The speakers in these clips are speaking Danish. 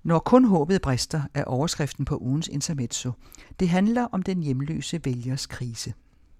Når kun håbet brister er overskriften på ugens intermezzo. Det handler om den hjemløse vælgers krise.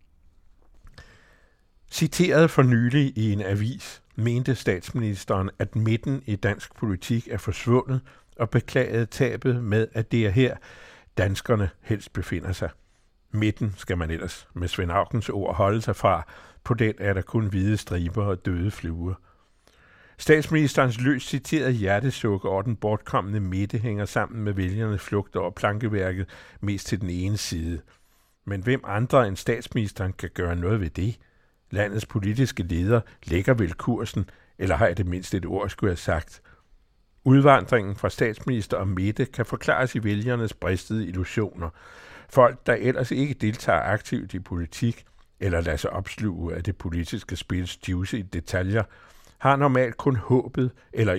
Citeret for nylig i en avis, mente statsministeren, at midten i dansk politik er forsvundet og beklagede tabet med, at det er her, danskerne helst befinder sig. Midten skal man ellers med Svend Aukens ord holde sig fra. På den er der kun hvide striber og døde fluer. Statsministerens løst citerede hjertesuk over den bortkomne midte hænger sammen med vælgernes flugt over plankeværket mest til den ene side. Men hvem andre end statsministeren kan gøre noget ved det? Landets politiske leder lægger vel kursen, eller har jeg det mindst et ord skulle have sagt. Udvandringen fra statsminister og midte kan forklares i vælgernes bristede illusioner. Folk, der ellers ikke deltager aktivt i politik, eller lader sig opsluge af det politiske spils juicy detaljer, har normalt kun håbet eller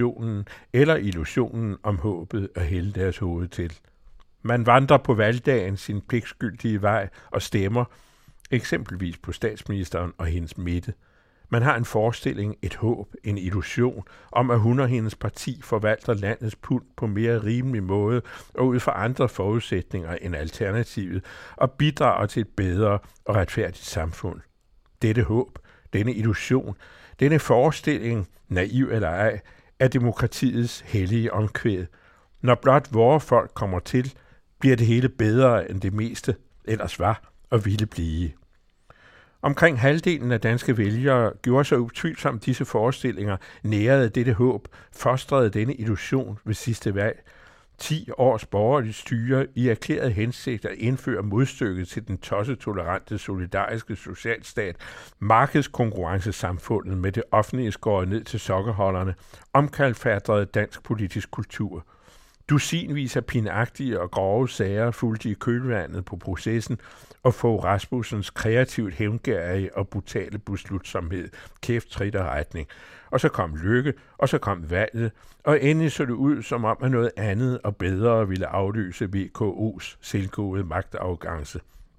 illusionen om håbet at hælde deres hoved til. Man vandrer på valgdagen sin pligtskyldige vej og stemmer, eksempelvis på statsministeren og hendes midte. Man har en forestilling, et håb, en illusion om, at hun og hendes parti forvalter landets pund på mere rimelig måde og ud fra andre forudsætninger end alternativet og bidrager til et bedre og retfærdigt samfund. Dette håb, denne illusion, denne forestilling, naiv eller ej, er demokratiets hellige omkvæd. Når blot vore folk kommer til, bliver det hele bedre end det meste ellers var og ville blive. Omkring halvdelen af danske vælgere gjorde sig utvivlsomt disse forestillinger, nærede dette håb, fostrede denne illusion ved sidste valg. 10 års borgerligt styre i erklæret hensigt at indføre modstykket til den tossetolerante solidariske socialstat, markedskonkurrencesamfundet med det offentlige skåret ned til sokkeholderne, omkalfatrede dansk politisk kultur. Dusinvis af pinagtige og grove sager fulgte i kølvandet på processen, og Fogh Rasmussens kreativt hævngærige og brutale beslutsomhed kæft trit og retning. Og så kom Løkke, og så kom valget, og endelig så det ud som om, at noget andet og bedre ville afløse VKO's selvgåede magtarrogance.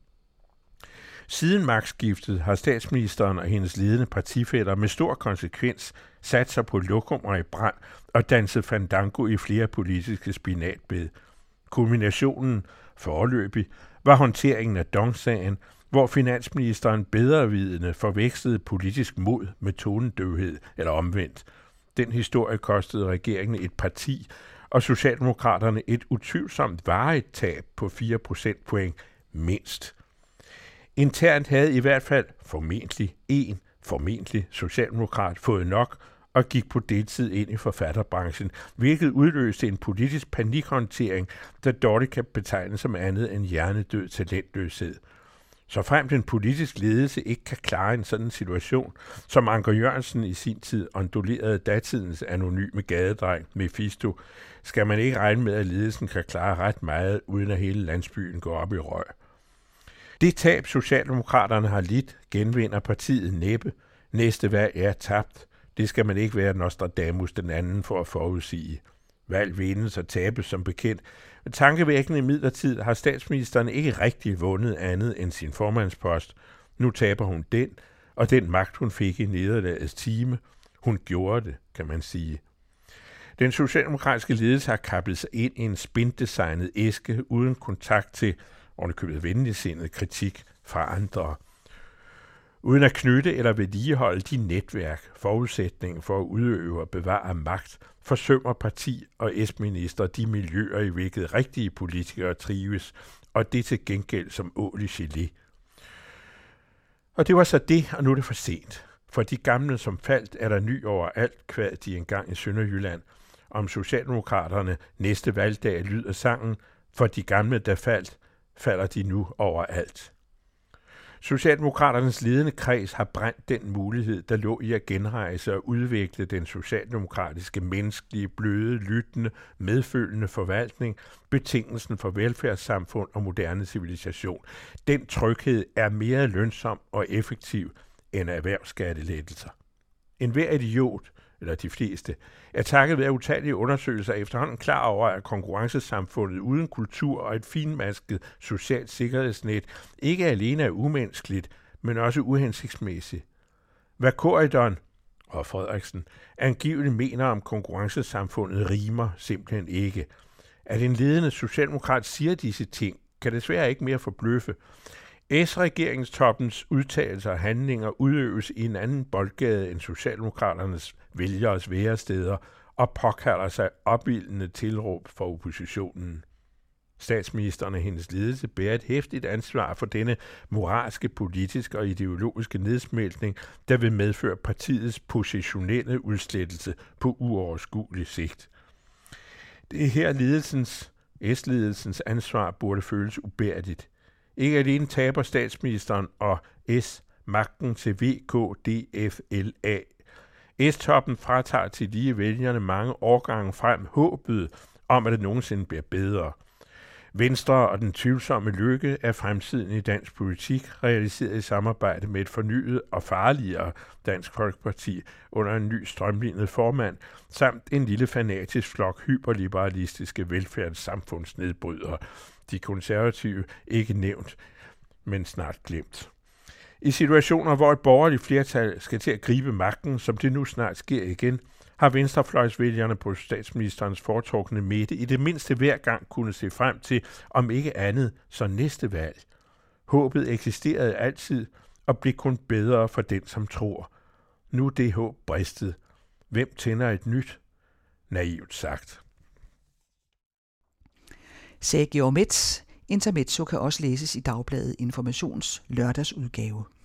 Siden magtskiftet har statsministeren og hendes ledende partifæller med stor konsekvens sat sig på lokummer i brand og danset fandango i flere politiske spinatbed. Kulminationen, foreløbig, var håndteringen af Dong-sagen, hvor finansministeren bedrevidende forvekslede politisk mod med tonedøvhed eller omvendt. Den historie kostede regeringen et parti, og Socialdemokraterne et utvivlsomt varigt tab på 4 procentpoint mindst. Internt havde i hvert fald formentlig socialdemokrat fået nok og gik på deltid ind i forfatterbranchen, hvilket udløste en politisk panikhåndtering, der dårligt kan betegnes som andet end hjernedød talentløshed. Så frem til en politisk ledelse ikke kan klare en sådan situation, som Anker Jørgensen i sin tid ondulerede datidens anonyme gadedreng Mephisto, skal man ikke regne med, at ledelsen kan klare ret meget, uden at hele landsbyen går op i røg. Det tab, Socialdemokraterne har lidt, genvinder partiet næppe. Næste valg er tabt. Det skal man ikke være Nostradamus den anden for at forudsige. Valg vindes og tabes som bekendt. Men tankevækkende imidlertid har statsministeren ikke rigtig vundet andet end sin formandspost. Nu taber hun den, og den magt hun fik i nederlagets time. Hun gjorde det, kan man sige. Den socialdemokratiske ledelse har kappet sig ind i en spindesignet æske uden kontakt til ovenikøbet venligsindet kritik fra andre. Uden at knytte eller vedligeholde de netværk, forudsætninger for at udøve og bevare magt, forsømmer parti og S-minister de miljøer, i hvilket rigtige politikere trives, og det til gengæld som ål i gelé. Og det var så det, og nu er det for sent. For de gamle, som faldt, er der ny overalt, kvad de engang i Sønderjylland. Om Socialdemokraterne næste valgdag lyder sangen, for de gamle, der faldt, falder de nu overalt. Socialdemokraternes ledende kreds har brændt den mulighed, der lå i at genrejse og udvikle den socialdemokratiske, menneskelige, bløde, lyttende, medfølende forvaltning, betingelsen for velfærdssamfund og moderne civilisation. Den tryghed er mere lønsom og effektiv end erhvervsskattelettelser. Enhver idiot, eller de fleste, er takket være utallige undersøgelser efterhånden klar over, at konkurrencesamfundet uden kultur og et finmasket socialt sikkerhedsnet ikke alene er umenneskeligt, men også uhensigtsmæssigt. Hvad korridon og Frederiksen angiveligt mener om konkurrencesamfundet, rimer simpelthen ikke. At en ledende socialdemokrat siger disse ting, kan desværre ikke mere forbløffe. S-regeringstoppens udtalelser og handlinger udøves i en anden boldgade end socialdemokraternes vælgeres væresteder og påkalder sig opildende tilråb for oppositionen. Statsministeren og hendes ledelse bærer et heftigt ansvar for denne moralske, politiske og ideologiske nedsmeltning, der vil medføre partiets positionelle udslettelse på uoverskuelig sigt. Det er her S-ledelsens ansvar burde føles ubærdigt. Ikke alene taber statsministeren og S magten til VKDFLA. S-toppen fratager til de vælgerne mange årgange frem håbet om, at det nogensinde bliver bedre. Venstre og den tvivlsomme lykke af fremtiden i dansk politik, realiseret i samarbejde med et fornyet og farligere Dansk Folkeparti under en ny strømlignet formand, samt en lille fanatisk flok hyperliberalistiske velfærdssamfundsnedbrydere. De konservative ikke nævnt, men snart glemt. I situationer, hvor et borgerligt flertal skal til at gribe magten, som det nu snart sker igen, har venstrefløjsvælgerne på statsministerens foretrukne midte i det mindste hver gang kunne se frem til, om ikke andet, så næste valg. Håbet eksisterede altid og blev kun bedre for den, som tror. Nu er det håb bristet. Hvem tænder et nyt? Naivt sagt. Sagde Georg Metz. Intermezzo kan også læses i Dagbladet Informations lørdagsudgave.